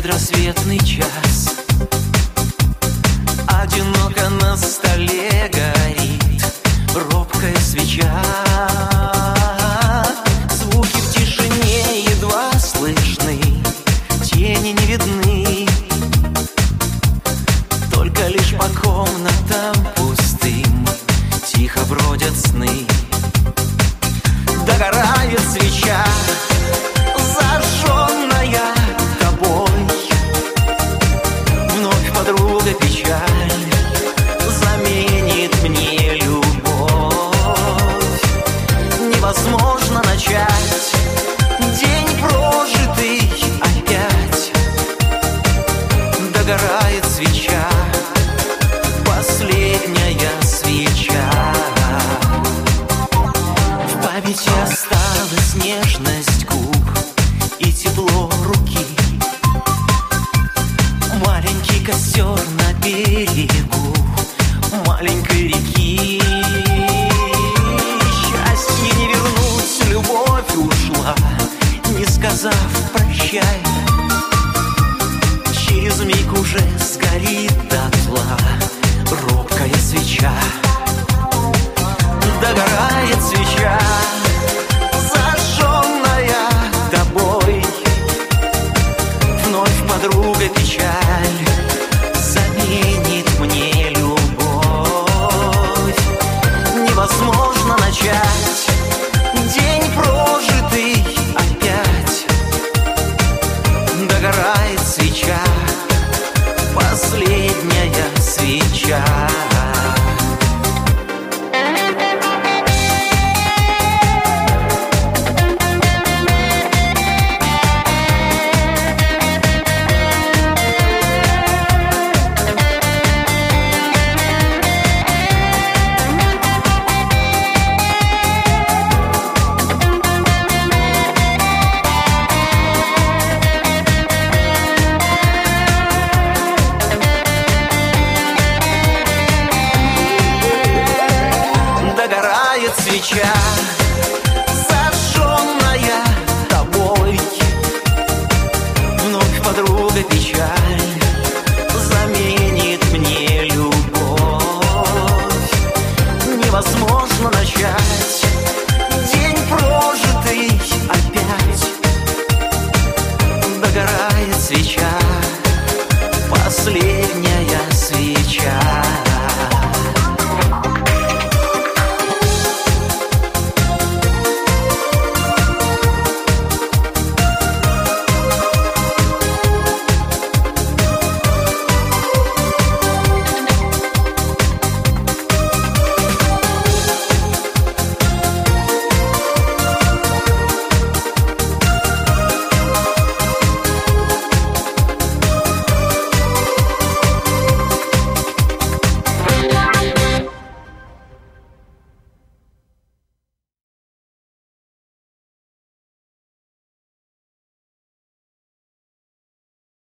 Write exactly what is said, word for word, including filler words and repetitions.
предрассветный час. Одиноко на столе горит робкая свеча. Звуки в тишине едва слышны, тени не видны. Только лишь по комнатам пустым тихо бродят сны. Догорает свеча, зажженная тобой. Вновь подруга печаль заменит мне любовь. Невозможно начать день прожитый опять. Догорает свеча, последняя свеча. В памяти осталась нежность губ и тепло руки. Маленький костер на берегу маленькой реки. Счастье не вернуть, любовь ушла, не сказав прощай. Через миг уже сгорит дотла робкая свеча. Догорает свеча, зажженная тобой. Вновь подруга печаль заменит мне любовь. Невозможно начать день прожитый опять. Догорает свеча, последняя свеча. Свеча,